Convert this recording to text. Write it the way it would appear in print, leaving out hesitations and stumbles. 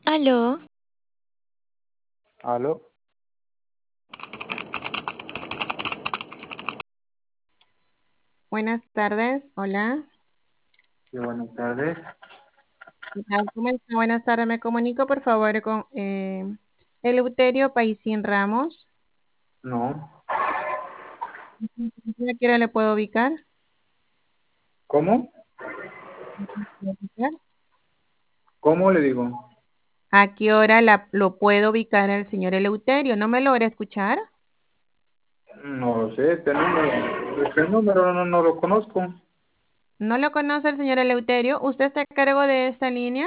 Aló, Aló, Buenas tardes, hola. sí, buenas tardes. ¿Qué tal? ¿Cómo está? Buenas tardes, me comunico por favor con Eleuterio Paisín Ramos. No, ¿A qué hora le puedo ubicar? ¿cómo? ¿Cómo le digo? ¿A qué hora lo puedo ubicar al señor Eleuterio? ¿No me logra escuchar? No lo sé, este número no lo conozco. ¿No lo conoce el señor Eleuterio? ¿Usted está a cargo de esta línea?